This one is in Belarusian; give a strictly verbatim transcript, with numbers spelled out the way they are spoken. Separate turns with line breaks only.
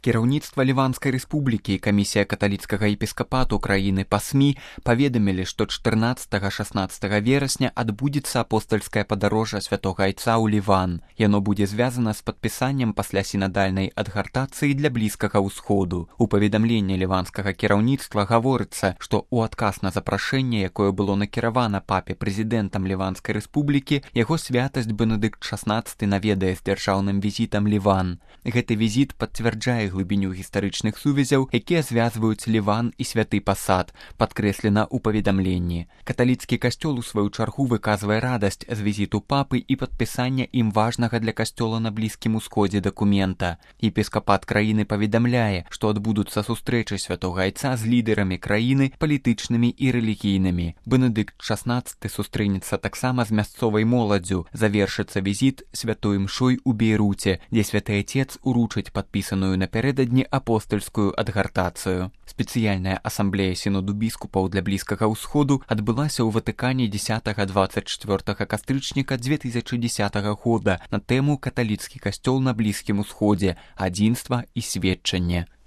Кіраўніцтва Ліванскай рэспублікі і камісія каталіцкага епіскапату краіны па СМІ паведамілі, што чатырнаццатага-шаснаццатага верасня адбудзецца апостальскае падарожжа святога айца ў Ліван. Яно будзе звязана з падпісаннем пасля сінадальнай адгартацыі для блізкага ўсходу. У паведамленні ліванскага кіраўніцтва гаворыцца, што ў адказ на запрашэнне, якое было накіравана папе прэзідэнтам Ліванскай рэспублікі, яго святасць Бенедыкт шаснаццаты наведае з дзяржаўным візітам Ліван. Гэты візіт пацвярджае глыбіню гістарычных сувязяў, якія звязваюць Ліван і святы пасад, падкрэслена ў паведамленні. Каталіцкі касцёл у сваю чаргу выказвае радасць з візіту папы і падпісання ім важнага для касцёла на Блізкім усходзе дакумента. Епіскапат краіны паведамляе, што адбудуцца сустрэчы святога айца з лідэрамі краіны, палітычнымі і рэлігійнымі. Бенедыкт шаснаццаты сустрэнецца таксама з мясцовай моладдзю. Завершыцца візіт святой мшой у Бейруце, дзе святы айцец уручыць падпісаную напярэдадні апостальскую адгартацыю. Спецыяльная асамблея сіноду біскупаў для Блізкага ўсходу адбылася ў Ватыкане дзесятага-дваццаць чвёртага кастрычніка дзве тысячы дзесятага года на тэму «Каталіцкі касцёл на Блізкім усходзе. Адзінства і сведчанне».